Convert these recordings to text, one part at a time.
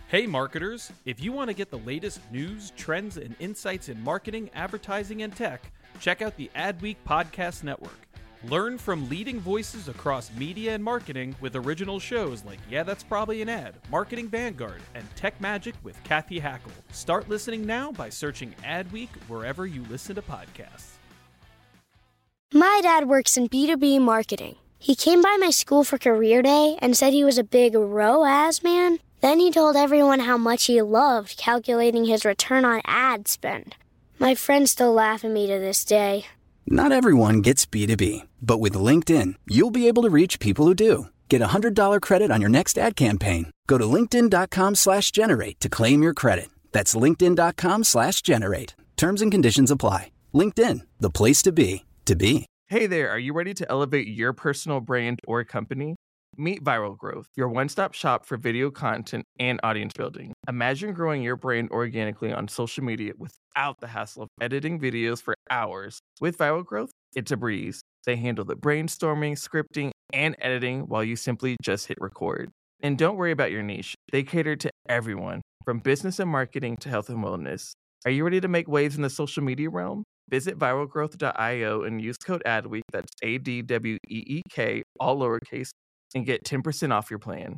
Hey marketers, if you want to get the latest news, trends, and insights in marketing, advertising, and tech, check out the Adweek Podcast Network. Learn from leading voices across media and marketing with original shows like Yeah, That's Probably an Ad, Marketing Vanguard, and Tech Magic with Kathy Hackle. Start listening now by searching Adweek wherever you listen to podcasts. My dad works in B2B marketing. He came by my school for career day and said he was a big ROAS man. Then he told everyone how much he loved calculating his return on ad spend. My friends still laugh at me to this day. Not everyone gets B2B, but with LinkedIn, you'll be able to reach people who do. Get a $100 credit on your next ad campaign. Go to linkedin.com/generate to claim your credit. That's linkedin.com/generate. Terms and conditions apply. LinkedIn, the place to be, to be. Hey there, are you ready to elevate your personal brand or company? Meet Viral Growth, your one-stop shop for video content and audience building. Imagine growing your brand organically on social media without the hassle of editing videos for hours. With Viral Growth, it's a breeze. They handle the brainstorming, scripting, and editing while you simply just hit record. And don't worry about your niche. They cater to everyone, from business and marketing to health and wellness. Are you ready to make waves in the social media realm? Visit viralgrowth.io and use code ADWEEK, that's ADWEEK, all lowercase, and get 10% off your plan.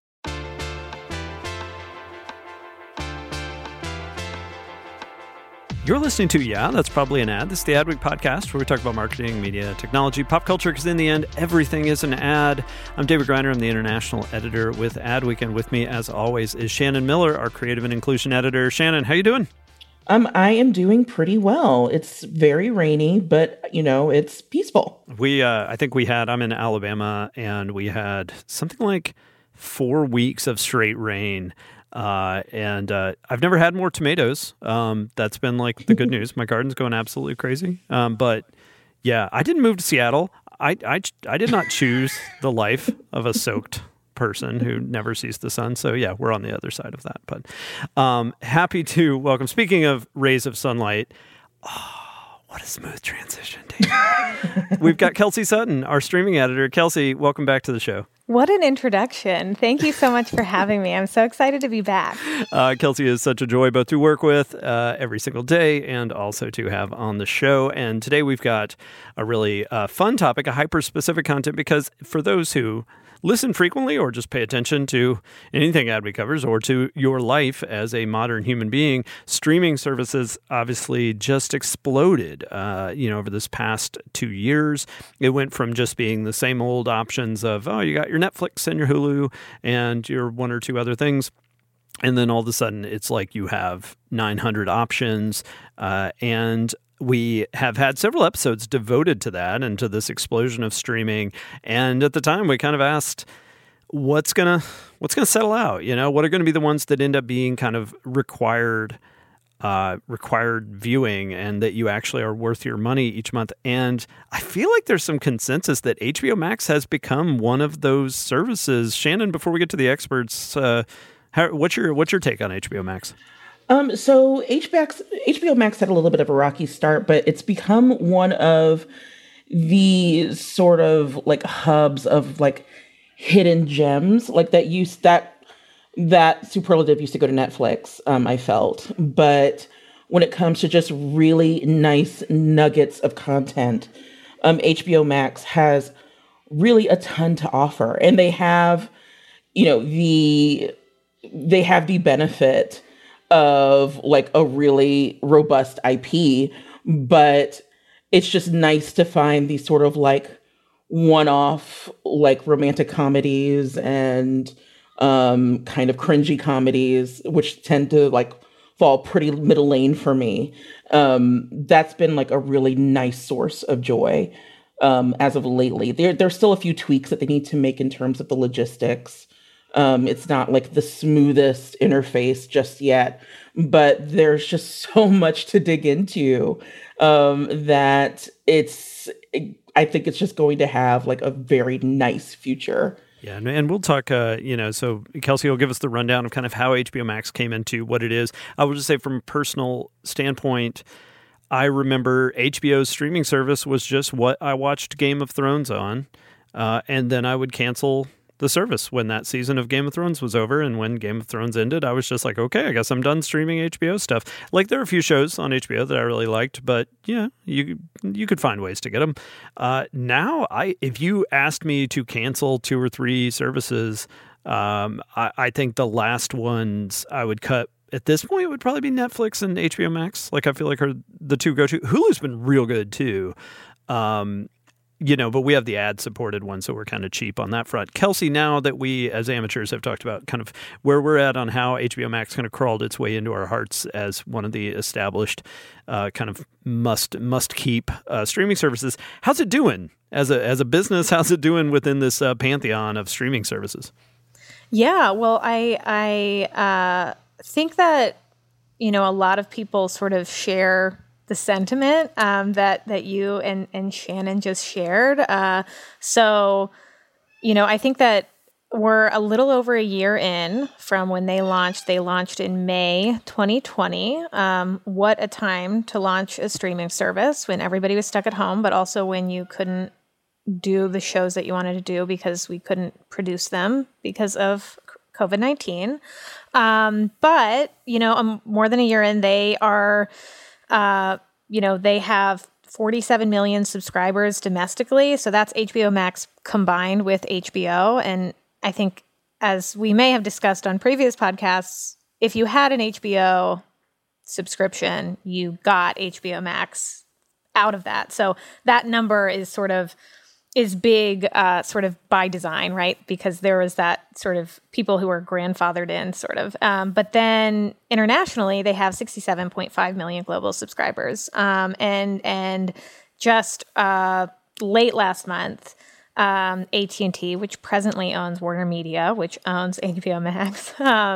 You're listening to Yeah, That's Probably an Ad. This is the Adweek podcast where we talk about marketing, media, technology, pop culture, because in the end, everything is an ad. I'm David Griner. I'm the international editor with Adweek, and with me, as always, is Shannon Miller, our creative and inclusion editor. Shannon, how you doing? I am doing pretty well. It's very rainy, but, it's peaceful. I'm in Alabama, and we had something like 4 weeks of straight rain. And I've never had more tomatoes. That's been like the good news. My garden's going absolutely crazy. But yeah, I didn't move to Seattle. I did not choose the life of a soaked person who never sees the sun. So yeah, we're on the other side of that. But happy to welcome, speaking of rays of sunlight, what a smooth transition, Dave. We've got Kelsey Sutton, our streaming editor. Kelsey, welcome back to the show. What an introduction. Thank you so much for having me. I'm so excited to be back. Kelsey is such a joy both to work with every single day and also to have on the show. And today we've got a really fun topic, a hyper-specific content, because for those who listen frequently or just pay attention to anything Adweek covers or to your life as a modern human being, streaming services obviously just exploded, over this past 2 years. It went from just being the same old options of, you got your Netflix and your Hulu and your one or two other things. And then all of a sudden it's like you have 900 options, and we have had several episodes devoted to that and to this explosion of streaming. And at the time, we kind of asked, what's gonna settle out? What are going to be the ones that end up being kind of required viewing, and that you actually are worth your money each month? And I feel like there's some consensus that HBO Max has become one of those services. Shannon, before we get to the experts, what's your take on HBO Max? So HBO Max had a little bit of a rocky start, but it's become one of the sort of like hubs of like hidden gems, like that superlative used to go to Netflix, I felt. But when it comes to just really nice nuggets of content, HBO Max has really a ton to offer. And they have, the benefit of like a really robust IP, but it's just nice to find these sort of like one-off like romantic comedies and kind of cringy comedies, which tend to like fall pretty middle lane for me. That's been like a really nice source of joy as of lately. There's still a few tweaks that they need to make in terms of the logistics. It's not like the smoothest interface just yet, but there's just so much to dig into that I think it's just going to have like a very nice future. Yeah, and we'll talk, so Kelsey will give us the rundown of kind of how HBO Max came into what it is. I will just say from a personal standpoint, I remember HBO's streaming service was just what I watched Game of Thrones on, and then I would cancel the service when that season of Game of Thrones was over. And when Game of Thrones ended, I was just like, okay, I guess I'm done streaming HBO stuff. Like, there are a few shows on HBO that I really liked, but yeah, you could find ways to get them. Now, if you asked me to cancel 2 or 3 services, I think the last ones I would cut at this point would probably be Netflix and HBO Max. Like, I feel like are the 2 go-to. Hulu's been real good too. But we have the ad-supported one, so we're kind of cheap on that front. Kelsey, now that we, as amateurs, have talked about kind of where we're at on how HBO Max kind of crawled its way into our hearts as one of the established kind of must-keep streaming services, how's it doing as a business? How's it doing within this pantheon of streaming services? Yeah, well, I think that, a lot of people sort of share the sentiment that you and Shannon just shared. So, I think that we're a little over a year in from when they launched. They launched in May 2020. What a time to launch a streaming service when everybody was stuck at home, but also when you couldn't do the shows that you wanted to do because we couldn't produce them because of COVID-19. But, more than a year in, they are... they have 47 million subscribers domestically. So that's HBO Max combined with HBO. And I think, as we may have discussed on previous podcasts, if you had an HBO subscription, you got HBO Max out of that. So that number is big, sort of by design, right? Because there was that sort of people who were grandfathered in, sort of. But then internationally, they have 67.5 million global subscribers. And just late last month, AT&T, which presently owns Warner Media, which owns HBO Max,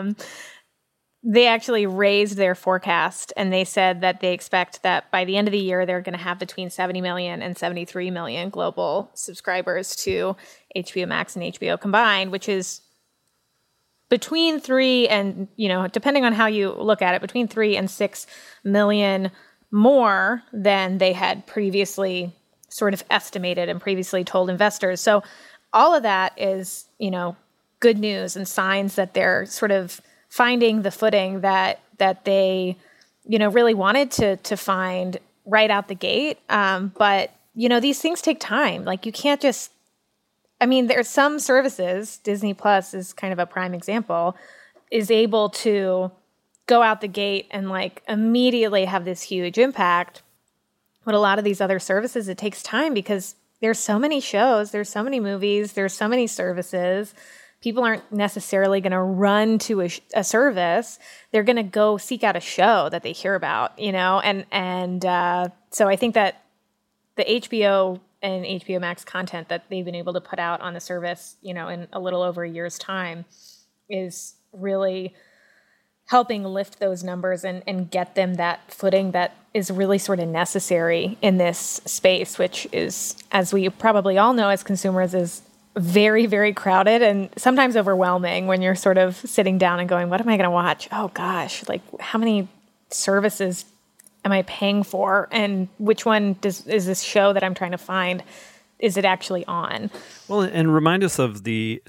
they actually raised their forecast, and they said that they expect that by the end of the year, they're going to have between 70 million and 73 million global subscribers to HBO Max and HBO combined, which is between 3 and, depending on how you look at it, between 3 and 6 million more than they had previously sort of estimated and previously told investors. So all of that is, good news and signs that they're sort of finding the footing that they, really wanted to find right out the gate. But, these things take time. Like, you can't just, there's some services, Disney Plus is kind of a prime example, is able to go out the gate and like immediately have this huge impact. But a lot of these other services, it takes time because there's so many shows, there's so many movies, there's so many services. People aren't necessarily going to run to a service. They're going to go seek out a show that they hear about, and so I think that the HBO and HBO Max content that they've been able to put out on the service, in a little over a year's time is really helping lift those numbers and get them that footing that is really sort of necessary in this space, which is, as we probably all know as consumers, is very, very crowded and sometimes overwhelming when you're sort of sitting down and going, what am I going to watch? Oh gosh, like how many services am I paying for? And which one is this show that I'm trying to find? Is it actually on? Well, and remind us of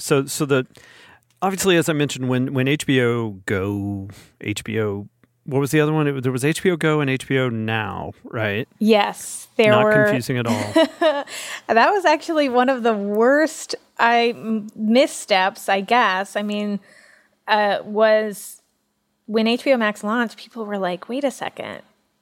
obviously, as I mentioned, when HBO Go, what was the other one? There was HBO Go and HBO Now, right? Yes. Not confusing at all. That was actually one of the worst missteps, I guess. Was when HBO Max launched, people were like, wait a second.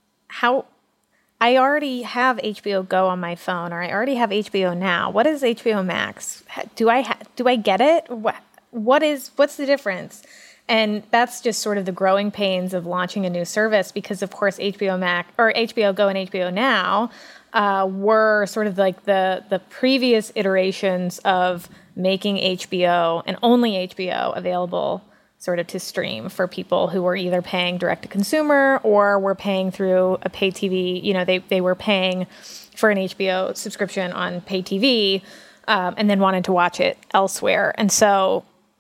I already have HBO Go on my phone, or I already have HBO Now. What is HBO Max? Do I get it? What's the difference? And that's just sort of the growing pains of launching a new service, because of course HBO Max or HBO Go and HBO Now were sort of like the previous iterations of making HBO and only HBO available sort of to stream for people who were either paying direct to consumer or were paying through a pay TV. They were paying for an HBO subscription on pay TV and then wanted to watch it elsewhere. And so,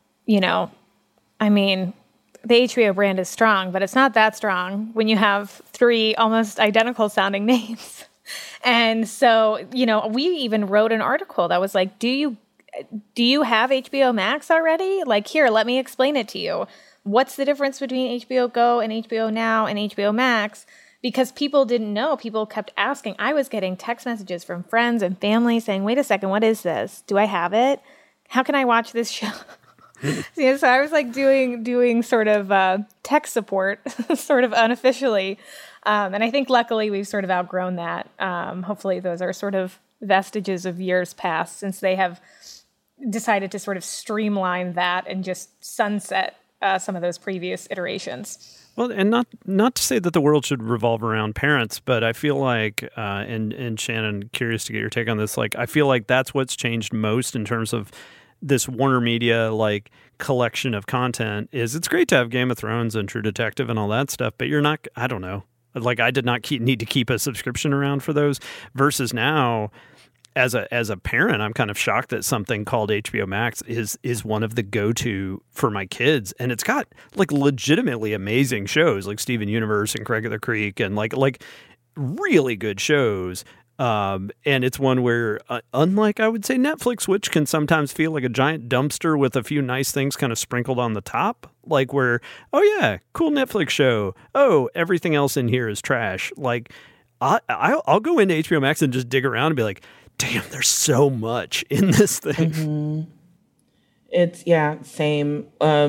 the HBO brand is strong, but it's not that strong when you have 3 almost identical sounding names. And so, we even wrote an article that was like, do you have HBO Max already? Like, here, let me explain it to you. What's the difference between HBO Go and HBO Now and HBO Max? Because people didn't know. People kept asking. I was getting text messages from friends and family saying, wait a second, what is this? Do I have it? How can I watch this show? So I was like doing sort of tech support, sort of unofficially. And I think luckily we've sort of outgrown that. Hopefully those are sort of vestiges of years past, since they have decided to sort of streamline that and just sunset some of those previous iterations. Well, and not to say that the world should revolve around parents, but I feel like, and Shannon, curious to get your take on this, like I feel like that's what's changed most in terms of this Warner Media like collection of content. Is it's great to have Game of Thrones and True Detective and all that stuff, but you're not, I don't know, like I did not need to keep a subscription around for those, versus now, as a parent, I'm kind of shocked that something called HBO Max is one of the go-to for my kids. And it's got like legitimately amazing shows like Steven Universe and Craig of the Creek and like really good shows. And it's one where, unlike I would say Netflix, which can sometimes feel like a giant dumpster with a few nice things kind of sprinkled on the top, like where, oh yeah, cool Netflix show. Oh, everything else in here is trash. Like I'll go into HBO Max and just dig around and be like, damn, there's so much in this thing. Mm-hmm. It's same.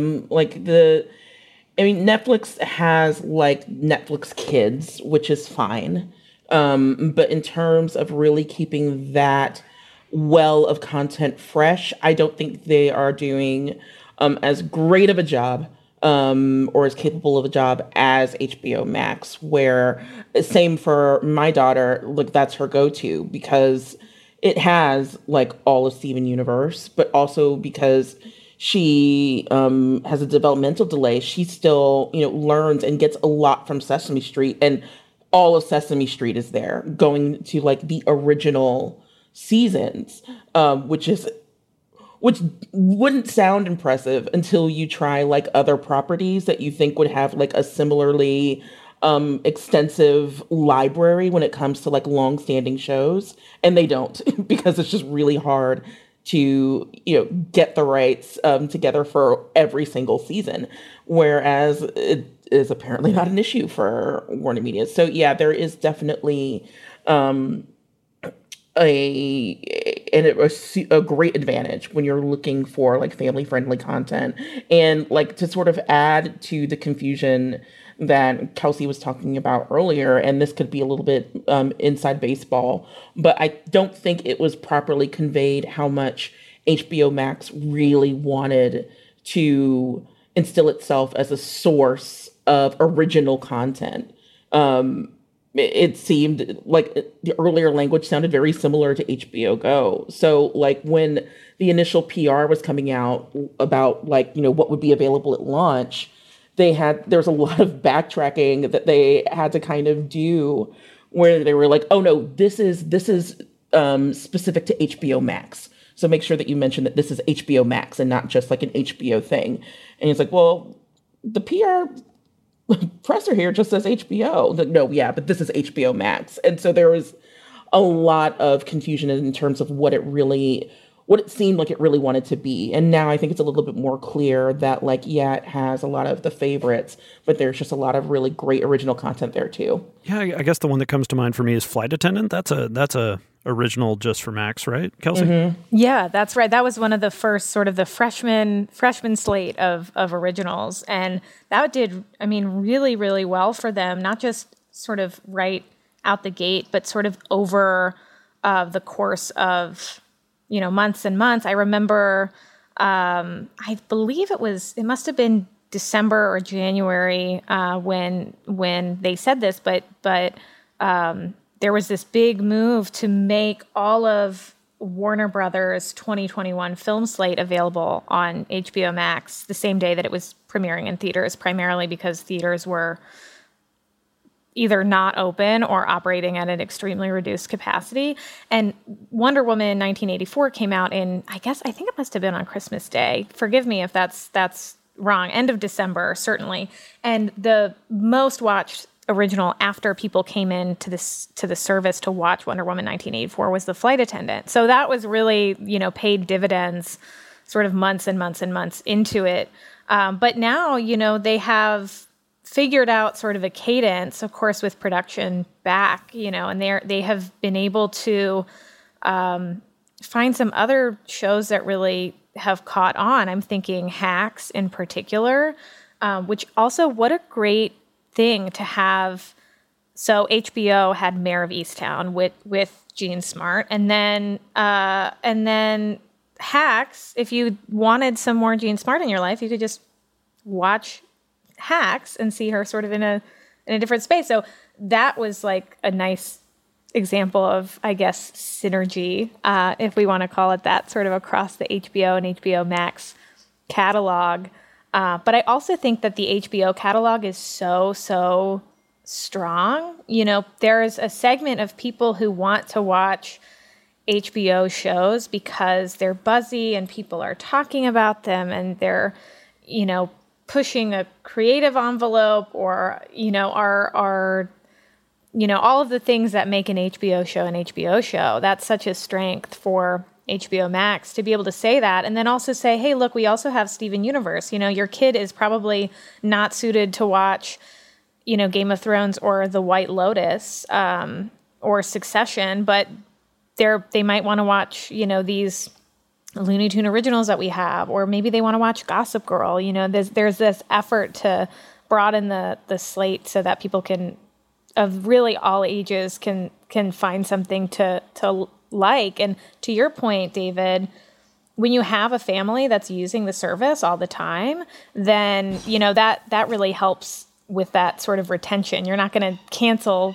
Netflix has like Netflix Kids, which is fine. But in terms of really keeping that well of content fresh, I don't think they are doing as great of a job or as capable of a job as HBO Max, where same for my daughter, like that's her go-to because it has like all of Steven Universe, but also because she has a developmental delay, she still, learns and gets a lot from Sesame Street, and all of Sesame Street is there, going to like the original seasons, which wouldn't sound impressive until you try like other properties that you think would have like a similarly extensive library when it comes to like long-standing shows, and they don't because it's just really hard to get the rights together for every single season, whereas it is apparently not an issue for Warner Media. So yeah, there is definitely a great advantage when you're looking for like family-friendly content. And like to sort of add to the confusion that Kelsey was talking about earlier, and this could be a little bit inside baseball, but I don't think it was properly conveyed how much HBO Max really wanted to instill itself as a source of original content. It seemed like the earlier language sounded very similar to HBO Go. So like when the initial PR was coming out about like, what would be available at launch, there's a lot of backtracking that they had to kind of do where they were like, oh no, this is specific to HBO Max. So make sure that you mention that this is HBO Max and not just like an HBO thing. And it's like, well, the PR presser here just says HBO. Like, no, yeah, but this is HBO Max. And so there was a lot of confusion in terms of what it seemed like it really wanted to be. And now I think it's a little bit more clear that like, yeah, it has a lot of the favorites, but there's just a lot of really great original content there too. Yeah, I guess the one that comes to mind for me is Flight Attendant. That's a original just for Max, right, Kelsey? Mm-hmm. Yeah, that's right. That was one of the first sort of the freshman slate of originals. And that did, really, really well for them, not just sort of right out the gate, but sort of over the course of, months and months. I remember, I believe it must have been December or January when they said this, but there was this big move to make all of Warner Brothers' 2021 film slate available on HBO Max the same day that it was premiering in theaters, primarily because theaters were either not open or operating at an extremely reduced capacity. And Wonder Woman 1984 came out I think it must have been on Christmas Day. Forgive me if that's wrong. End of December, certainly. And the most watched original after people came in to the service to watch Wonder Woman 1984 was the flight attendant. So that was really, paid dividends sort of months and months and months into it. But now, they have figured out sort of a cadence, of course, with production back, and they have been able to find some other shows that really have caught on. I'm thinking Hacks in particular, which also, what a great thing to have. So HBO had Mayor of Easttown with Jean Smart, and then Hacks. If you wanted some more Jean Smart in your life, you could just watch Hacks and see her sort of in a different space. So that was like a nice example of, I guess, synergy, if we want to call it that, sort of across the HBO and HBO Max catalog. But I also think that the HBO catalog is so strong. There's a segment of people who want to watch HBO shows because they're buzzy and people are talking about them and they're, pushing a creative envelope or, are all of the things that make an HBO show an HBO show. That's such a strength for HBO Max to be able to say that, and then also say, hey, look, we also have Steven Universe. Your kid is probably not suited to watch, Game of Thrones or The White Lotus or Succession, but they might want to watch, these Looney Tune originals that we have, or maybe they want to watch Gossip Girl. There's this effort to broaden the slate so that people can, of really all ages, can find something to like. And to your point, David, when you have a family that's using the service all the time, then, that really helps with that sort of retention. You're not going to cancel,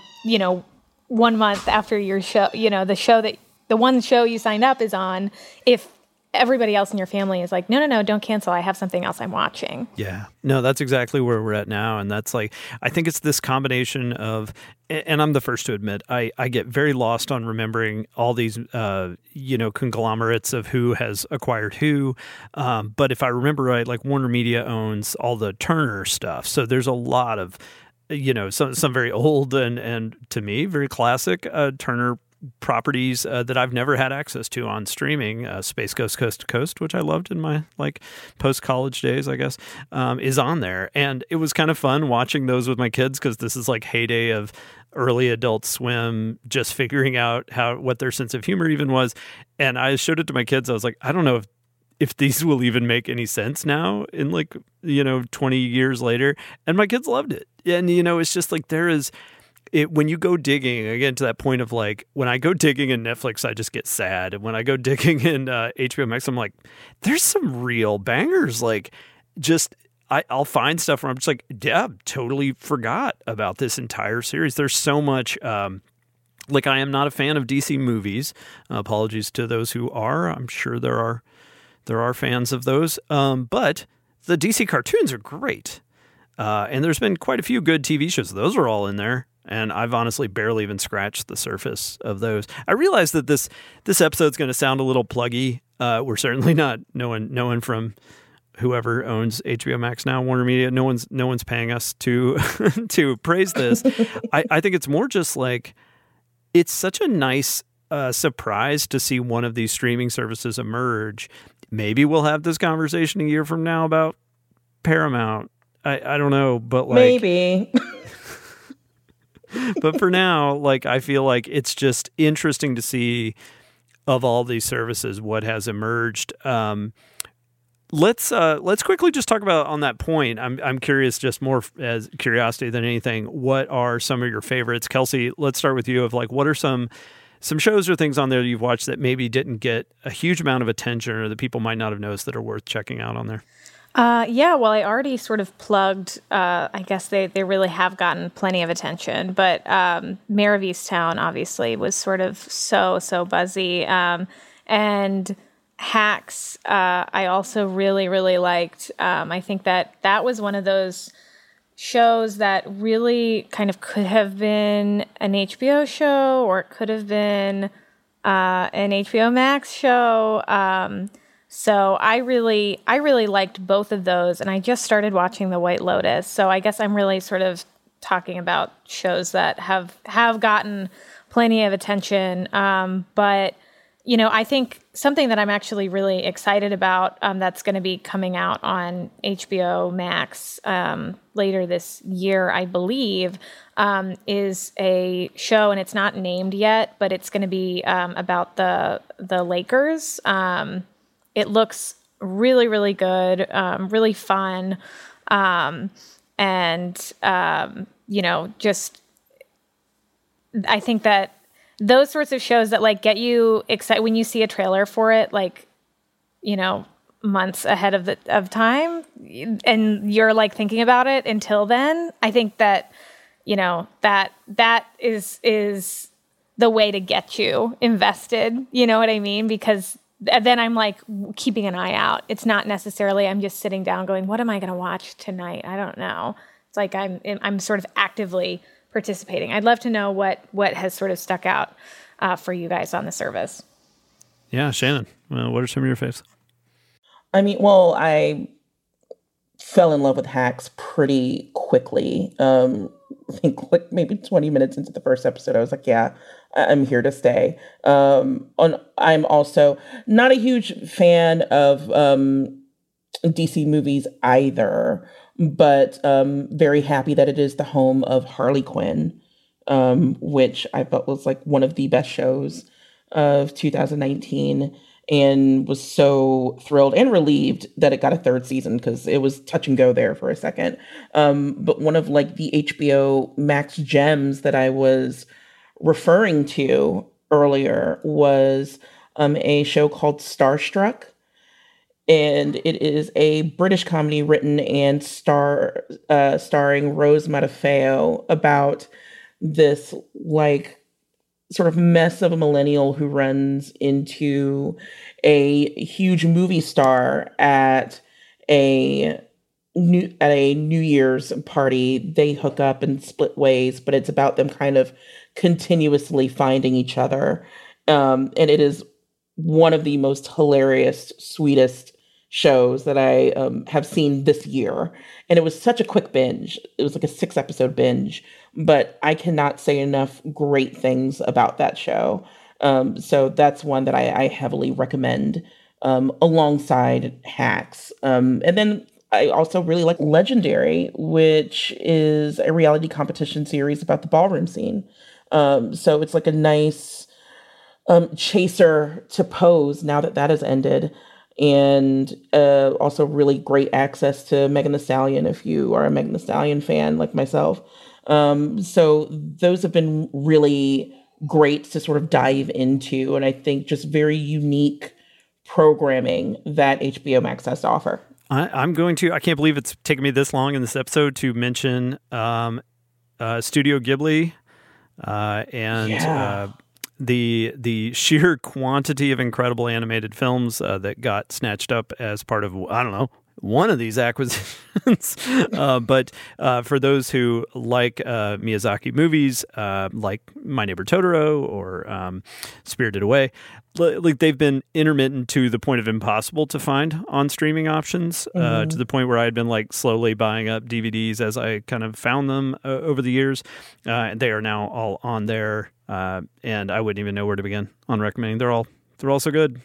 1 month after your show, the one show you signed up is on, if everybody else in your family is like, no, don't cancel. I have something else I'm watching. Yeah. No, that's exactly where we're at now. And that's like, I think it's this combination of, and I'm the first to admit, I get very lost on remembering all these, conglomerates of who has acquired who. But if I remember right, like Warner Media owns all the Turner stuff. So there's a lot of, some very old and to me, very classic Turner properties that I've never had access to on streaming. Space Ghost Coast to Coast, which I loved in my post-college days, I guess, is on there. And it was kind of fun watching those with my kids because this is like heyday of early Adult Swim, just figuring out what their sense of humor even was. And I showed it to my kids. I was like, I don't know if these will even make any sense now in 20 years later. And my kids loved it. And, it's just like when you go digging, again, to that point of like, when I go digging in Netflix, I just get sad. And when I go digging in HBO Max, I'm like, there's some real bangers. Like, I'll find stuff where I'm just like, yeah, totally forgot about this entire series. There's so much, I am not a fan of DC movies. Apologies to those who are. I'm sure there are fans of those. But the DC cartoons are great. And there's been quite a few good TV shows. Those are all in there. And I've honestly barely even scratched the surface of those. I realize that this episode's going to sound a little pluggy. We're certainly not. No one from whoever owns HBO Max now, Warner Media. No one's paying us to to praise this. I think it's more just like it's such a nice surprise to see one of these streaming services emerge. Maybe we'll have this conversation a year from now about Paramount. I don't know, but maybe. But for now, I feel like it's just interesting to see of all these services what has emerged. Let's quickly just talk about on that point. I'm curious, just more as curiosity than anything. What are some of your favorites, Kelsey? Let's start with you. Of what are some shows or things on there that you've watched that maybe didn't get a huge amount of attention or that people might not have noticed that are worth checking out on there? Well, I already sort of plugged, I guess they really have gotten plenty of attention, but Mayor of Easttown obviously was sort of so buzzy. And Hacks, I also really, really liked. I think that was one of those shows that really kind of could have been an HBO show or it could have been an HBO Max show. So I really liked both of those, and I just started watching The White Lotus. So I guess I'm really sort of talking about shows that have gotten plenty of attention. But, you know, I think something that I'm actually really excited about that's going to be coming out on HBO Max later this year, I believe, is a show, and it's not named yet, but it's going to be about the Lakers. It looks really, really good, really fun. You know, just, I think that those sorts of shows that like get you excited when you see a trailer for it, like, you know, months ahead of time, and you're like thinking about it until then, I think that, you know, that is the way to get you invested. You know what I mean? Because then I'm like keeping an eye out. It's not necessarily I'm just sitting down going, what am I going to watch tonight? I don't know. It's like I'm sort of actively participating. I'd love to know what has sort of stuck out for you guys on the service. Yeah, Shannon, what are some of your faves? I mean, well, I fell in love with Hacks pretty quickly. I think like maybe 20 minutes into the first episode, I was like, yeah, I'm here to stay. I'm also not a huge fan of DC movies either, but very happy that it is the home of Harley Quinn, which I thought was like one of the best shows of 2019, and was so thrilled and relieved that it got a third season because it was touch and go there for a second. But one of like the HBO Max gems that I was referring to earlier was a show called Starstruck. And it is a British comedy written and starring Rose Matafeo about this like sort of mess of a millennial who runs into a huge movie star at a New Year's party. They hook up and split ways, but it's about them kind of continuously finding each other. And it is one of the most hilarious, sweetest shows that I have seen this year. And it was such a quick binge. It was like a 6-episode binge, but I cannot say enough great things about that show. So that's one that I heavily recommend alongside Hacks. And then I also really like Legendary, which is a reality competition series about the ballroom scene. So it's like a nice chaser to Pose now that has ended. And also really great access to Megan Thee Stallion if you are a Megan Thee Stallion fan like myself. So those have been really great to sort of dive into, and I think just very unique programming that HBO Max has to offer. I can't believe it's taken me this long in this episode to mention Studio Ghibli and the sheer quantity of incredible animated films that got snatched up as part of, I don't know, one of these acquisitions. But for those who like Miyazaki movies, like My Neighbor Totoro or Spirited Away, like they've been intermittent to the point of impossible to find on streaming options, to the point where I had been like slowly buying up DVDs as I kind of found them over the years. They are now all on there, and I wouldn't even know where to begin on recommending. They're all so good.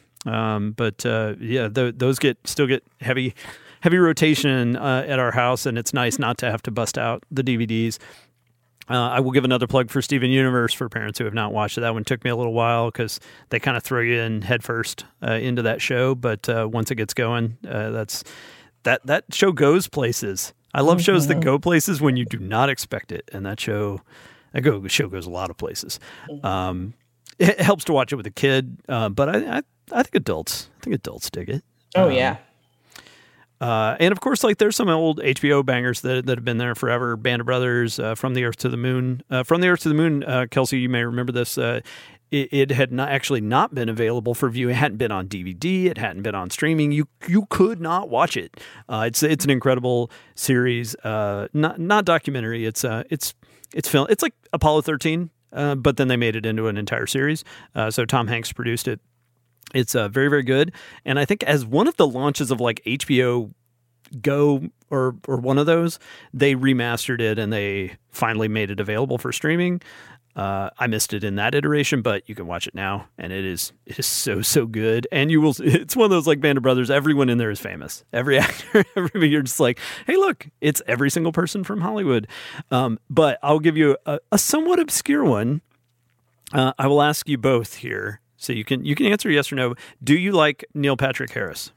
Those still get heavy rotation at our house, and it's nice not to have to bust out the DVDs. I will give another plug for Steven Universe for parents who have not watched it. That one took me a little while because they kind of throw you in headfirst into that show. But once it gets going, that show goes places. I love shows that go places when you do not expect it, and that show goes a lot of places. It helps to watch it with a kid, but I think adults dig it. Oh yeah. And of course, like there's some old HBO bangers that have been there forever. Band of Brothers, From the Earth to the Moon. From the Earth to the Moon, Kelsey, you may remember this. It had not been available for viewing. It hadn't been on DVD. It hadn't been on streaming. You could not watch it. It's an incredible series. Not documentary. It's film. It's like Apollo 13, but then they made it into an entire series. So Tom Hanks produced it. It's very, very good. And I think as one of the launches of like HBO Go or one of those, they remastered it and they finally made it available for streaming. I missed it in that iteration, but you can watch it now, and it is so good. And you will. It's one of those like Band of Brothers. Everyone in there is famous. Every actor, everybody. You're just like, hey, look, it's every single person from Hollywood. But I'll give you a somewhat obscure one. I will ask you both here, so you can answer yes or no. Do you like Neil Patrick Harris?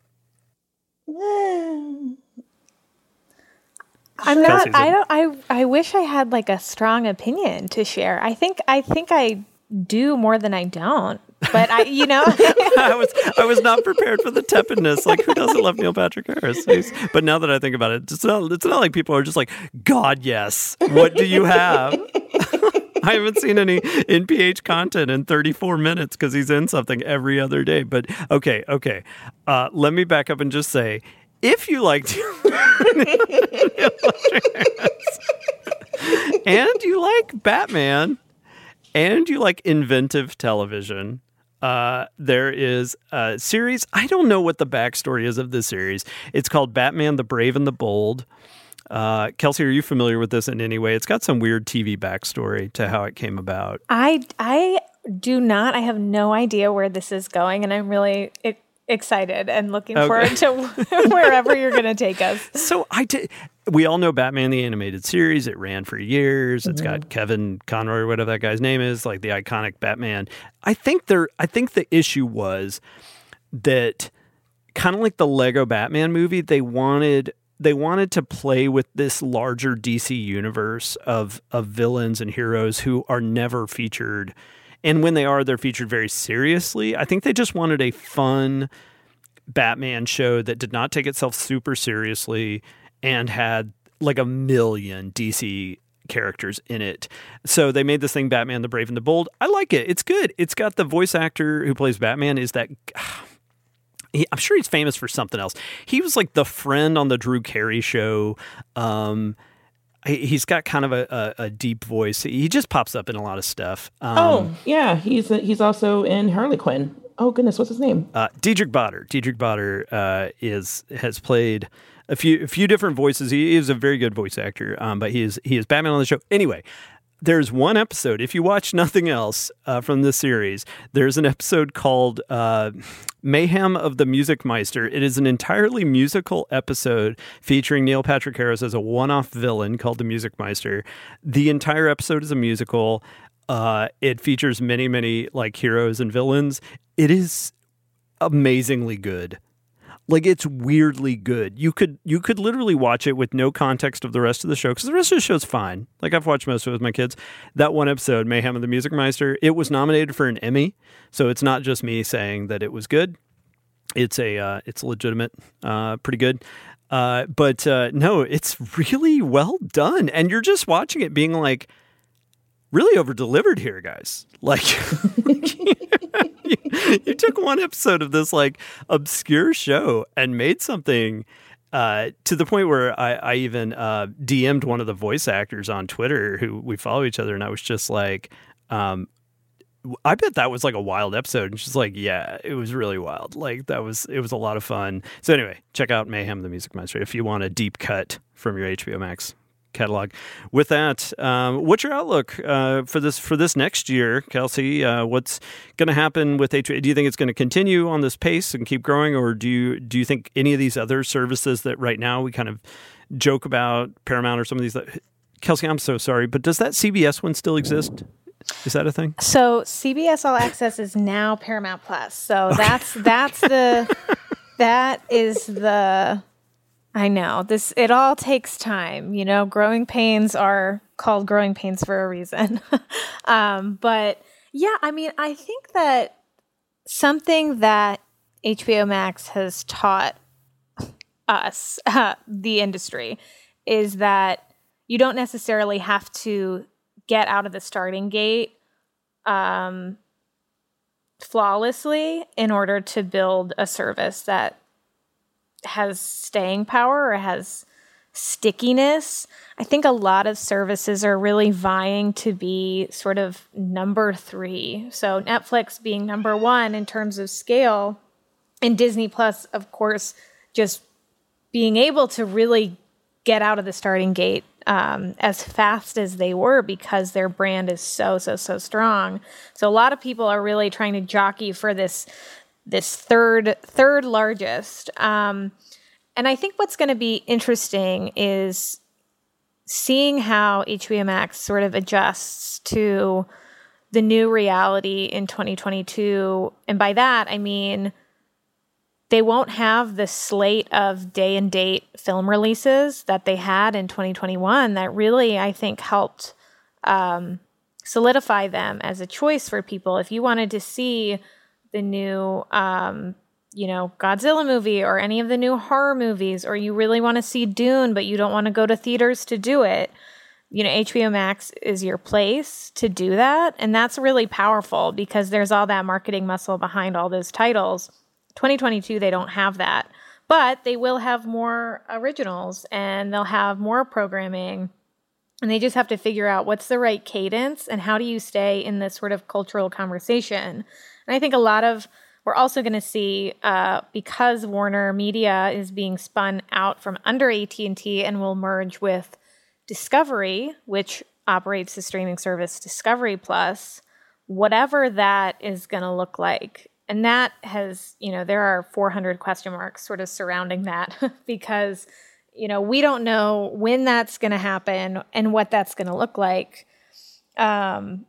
I'm not. I wish I had like a strong opinion to share. I think I do more than I don't. But I was not prepared for the tepidness. Like, who doesn't love Neil Patrick Harris? But now that I think about it, it's not like people are just like, God, yes. What do you have? I haven't seen any NPH content in 34 minutes because he's in something every other day. But okay. Let me back up and just say, if you liked and you like Batman and you like inventive television, there is a series. I don't know what the backstory is of this series. It's called Batman the Brave and the Bold. Kelsey, are you familiar with this in any way? It's got some weird TV backstory to how it came about. I do not. I have no idea where this is going, and I'm really excited and looking forward to wherever you're going to take us. So we all know Batman the Animated Series. It ran for years. It's got Kevin Conroy, or whatever that guy's name is, like the iconic Batman. I think the issue was that, kind of like the Lego Batman movie, they wanted to play with this larger DC universe of villains and heroes who are never featured. And when they are, they're featured very seriously. I think they just wanted a fun Batman show that did not take itself super seriously and had like a million DC characters in it. So they made this thing Batman the Brave and the Bold. I like it. It's good. It's got the voice actor who plays Batman is that... I'm sure he's famous for something else. He was like the friend on the Drew Carey show. He's got kind of a deep voice. He just pops up in a lot of stuff. He's also in Harley Quinn. Oh goodness, what's his name? Diedrich Bader. Diedrich Bader has played a few different voices. He is a very good voice actor. But he is Batman on the show. Anyway, there's one episode. If you watch nothing else from this series, there's an episode called Mayhem of the Music Meister. It is an entirely musical episode featuring Neil Patrick Harris as a one-off villain called the Music Meister. The entire episode is a musical. It features many, many like heroes and villains. It is amazingly good. Like, it's weirdly good. You could literally watch it with no context of the rest of the show, because the rest of the show's fine. Like, I've watched most of it with my kids. That one episode, Mayhem of the Music Meister, it was nominated for an Emmy, so it's not just me saying that it was good. It's legitimate, pretty good. But no, it's really well done, and you're just watching it being like, really over-delivered here, guys. Like, you took one episode of this like obscure show and made something to the point where I even DM'd one of the voice actors on Twitter who we follow each other, and I was just like, I bet that was like a wild episode. And she's like, yeah, it was really wild. Like, it was a lot of fun. So anyway, check out Mayhem the Music Meister if you want a deep cut from your HBO Max catalog. With that, what's your outlook for this next year, Kelsey? What's going to happen with HBO? Do you think it's going to continue on this pace and keep growing, or do you think any of these other services that right now we kind of joke about, Paramount or some of these? Kelsey, I'm so sorry, but does that CBS one still exist? Is that a thing? So CBS All Access is now Paramount Plus. So okay. that is the. I know this. It all takes time. You know, growing pains are called growing pains for a reason. But yeah, I mean, I think that something that HBO Max has taught us, the industry, is that you don't necessarily have to get out of the starting gate flawlessly in order to build a service that has staying power or has stickiness. I think a lot of services are really vying to be sort of number 3. So Netflix being number 1 in terms of scale, and Disney Plus, of course, just being able to really get out of the starting gate as fast as they were because their brand is so strong. So a lot of people are really trying to jockey for this third largest. And I think what's going to be interesting is seeing how HBO Max sort of adjusts to the new reality in 2022. And by that, I mean, they won't have the slate of day and date film releases that they had in 2021 that really, I think, helped solidify them as a choice for people. If you wanted to see the new, Godzilla movie or any of the new horror movies, or you really want to see Dune, but you don't want to go to theaters to do it, HBO Max is your place to do that. And that's really powerful because there's all that marketing muscle behind all those titles. 2022, they don't have that, but they will have more originals and they'll have more programming, and they just have to figure out what's the right cadence and how do you stay in this sort of cultural conversation. And I think we're also going to see, because Warner Media is being spun out from under AT&T and will merge with Discovery, which operates the streaming service Discovery Plus, whatever that is going to look like. And that has, there are 400 question marks sort of surrounding that because, we don't know when that's going to happen and what that's going to look like. Can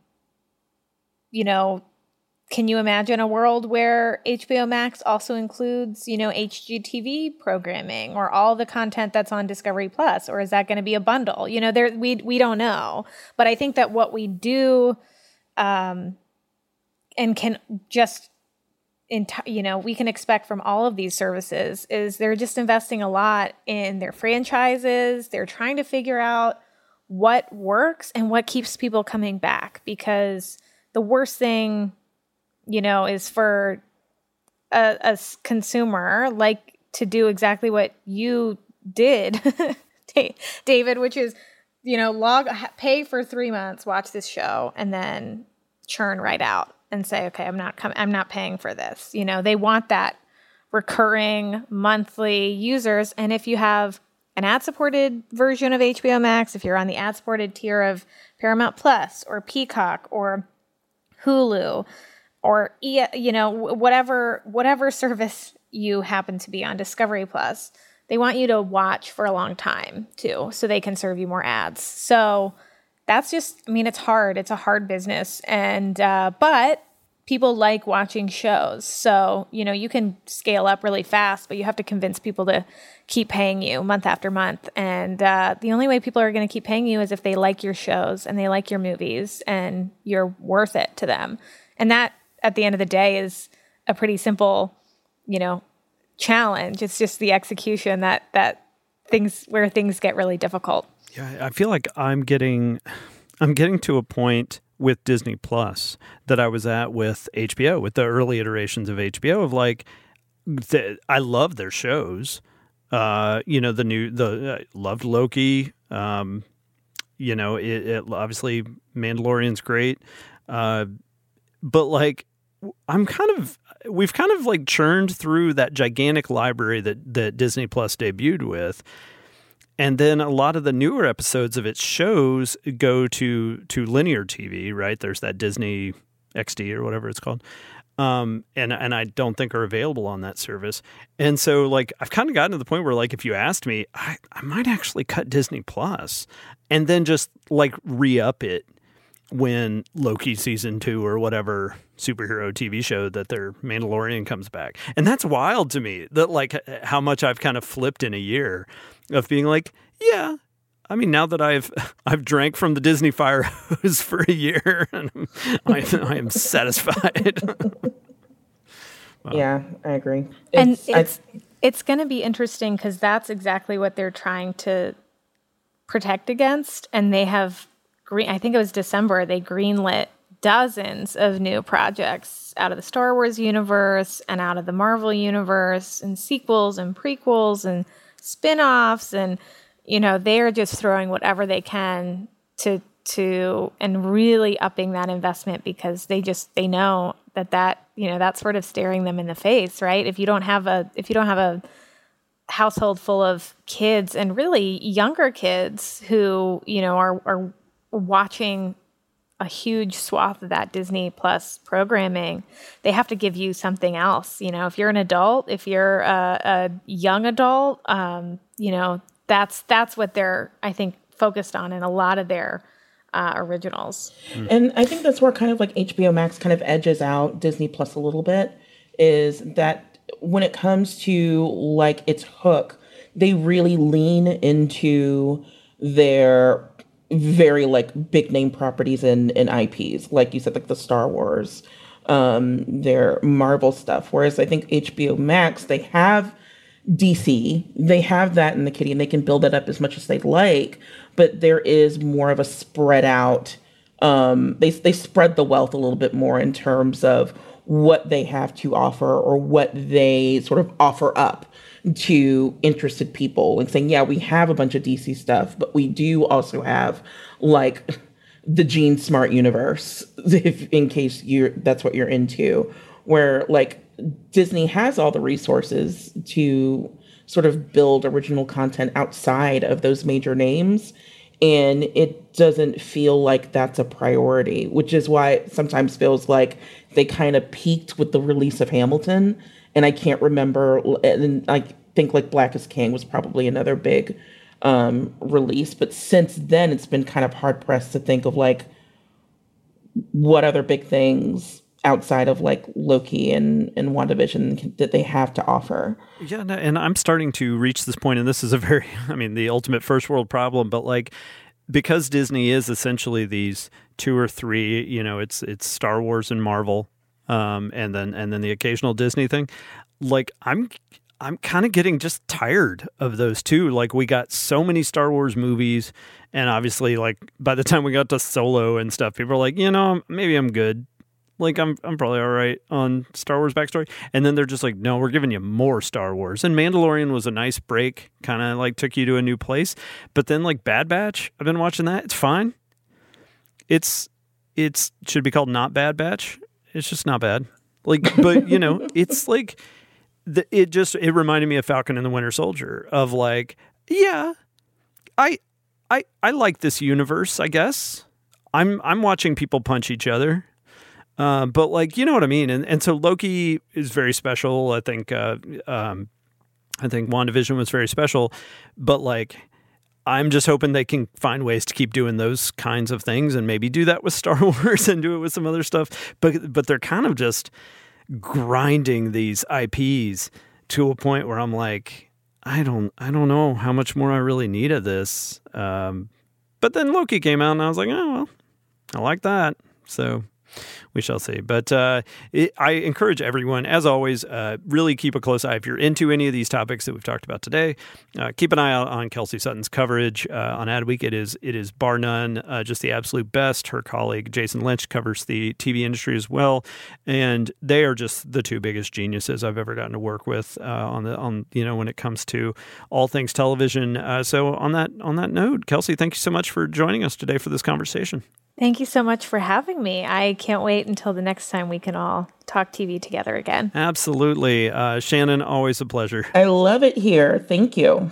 you imagine a world where HBO Max also includes, HGTV programming or all the content that's on Discovery Plus, or is that going to be a bundle? We don't know. But I think that what we do and can just we can expect from all of these services is they're just investing a lot in their franchises. They're trying to figure out what works and what keeps people coming back, because the worst thing, is for a consumer to do exactly what you did, David, which is, pay for 3 months, watch this show, and then churn right out and say, okay, I'm not paying for this. They want that recurring monthly users. And if you have an ad-supported version of HBO Max, if you're on the ad-supported tier of Paramount Plus or Peacock or Hulu or whatever service you happen to be on, Discovery Plus, they want you to watch for a long time too, so they can serve you more ads. So that's just, it's hard. It's a hard business. And, but people like watching shows. So, you can scale up really fast, but you have to convince people to keep paying you month after month. And the only way people are going to keep paying you is if they like your shows and they like your movies and you're worth it to them. And that, at the end of the day, is a pretty simple, challenge. It's just the execution that things get really difficult. Yeah, I feel like I'm getting to a point with Disney Plus that I was at with HBO, with the early iterations of HBO, of I love their shows. Loved Loki. It obviously Mandalorian's great. But we've kind of churned through that gigantic library that Disney Plus debuted with. And then a lot of the newer episodes of its shows go to linear TV, right? There's that Disney XD or whatever it's called. And I don't think are available on that service. And so I've kind of gotten to the point where if you asked me, I might actually cut Disney Plus and then just re-up it when Loki season 2 or whatever superhero TV show that their Mandalorian comes back. And that's wild to me that how much I've kind of flipped in a year of being yeah, now that I've drank from the Disney fire hose for a year, and I am satisfied. Wow. Yeah, I agree. It's going to be interesting because that's exactly what they're trying to protect against. And they have I think it was December, they greenlit dozens of new projects out of the Star Wars universe and out of the Marvel universe, and sequels and prequels and spin-offs, and they're just throwing whatever they can to and really upping that investment, because they know that that's sort of staring them in the face, right? If you don't have a household full of kids and really younger kids who, are watching a huge swath of that Disney Plus programming. They have to give you something else. If you're an adult, if you're a young adult, that's what they're, I think, focused on in a lot of their originals. And I think that's where kind of like HBO Max kind of edges out Disney Plus a little bit, is that when it comes to like its hook, they really lean into their very like big name properties and IPs, like you said, like the Star Wars, their Marvel stuff. Whereas I think HBO Max, they have DC, they have that in the kitty, and they can build that up as much as they'd like, but there is more of a spread out. They spread the wealth a little bit more in terms of what they have to offer or what they sort of offer up to interested people, like saying, yeah, we have a bunch of DC stuff, but we do also have like the Gene Smart universe, if in case that's what you're into, where like Disney has all the resources to sort of build original content outside of those major names, and it doesn't feel like that's a priority, which is why it sometimes feels like they kind of peaked with the release of Hamilton. And I can't remember, and I think like Black is King was probably another big release. But since then, it's been kind of hard pressed to think of like what other big things outside of like Loki and WandaVision that they have to offer. Yeah, no, and I'm starting to reach this point, and this is the ultimate first world problem, but like, because Disney is essentially these two or three, it's Star Wars and Marvel, and then the occasional Disney thing. Like, I'm kind of getting just tired of those two. Like, we got so many Star Wars movies, and obviously, like, by the time we got to Solo and stuff, people are like, maybe I'm good. Like, I'm probably all right on Star Wars backstory. And then they're just like, no, we're giving you more Star Wars. And Mandalorian was a nice break, kind of like took you to a new place. But then like Bad Batch, I've been watching that. It's fine. It's should be called Not Bad Batch. It's just not bad. Like, but it's like, it reminded me of Falcon and the Winter Soldier, of like, yeah, I like this universe, I guess. I'm watching people punch each other. But like, you know what I mean? And so Loki is very special. I think WandaVision was very special, but like, I'm just hoping they can find ways to keep doing those kinds of things and maybe do that with Star Wars and do it with some other stuff. But they're kind of just grinding these IPs to a point where I'm like, I don't know how much more I really need of this. But then Loki came out and I was like, oh, well, I like that. So we shall see. But I encourage everyone, as always, really keep a close eye. If you're into any of these topics that we've talked about today, keep an eye out on Kelsey Sutton's coverage on Adweek. It is bar none just the absolute best. Her colleague Jason Lynch covers the TV industry as well, and they are just the two biggest geniuses I've ever gotten to work with on when it comes to all things television. So on that note, Kelsey, thank you so much for joining us today for this conversation. Thank you so much for having me. I can't wait until the next time we can all talk TV together again. Absolutely. Shannon, always a pleasure. I love it here. Thank you.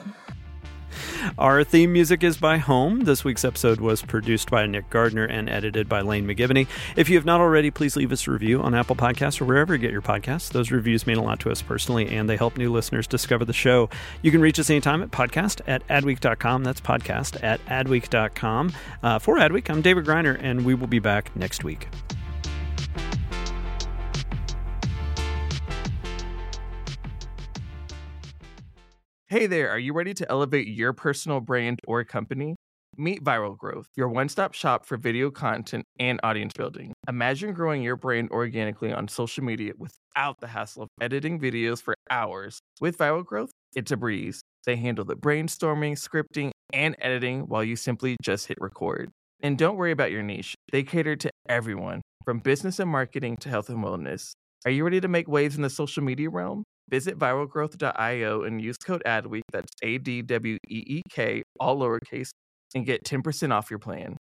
Our theme music is by Home. This week's episode was produced by Nick Gardner and edited by Lane McGivney. If you have not already, please leave us a review on Apple Podcasts or wherever you get your podcasts. Those reviews mean a lot to us personally, and they help new listeners discover the show. You can reach us anytime at podcast@adweek.com. That's podcast@adweek.com. For Adweek, I'm David Griner, and we will be back next week. Hey there, are you ready to elevate your personal brand or company? Meet Viral Growth, your one-stop shop for video content and audience building. Imagine growing your brand organically on social media without the hassle of editing videos for hours. With Viral Growth, it's a breeze. They handle the brainstorming, scripting, and editing while you simply just hit record. And don't worry about your niche. They cater to everyone, from business and marketing to health and wellness. Are you ready to make waves in the social media realm? Visit viralgrowth.io and use code ADWEEK, that's ADWEEK, all lowercase, and get 10% off your plan.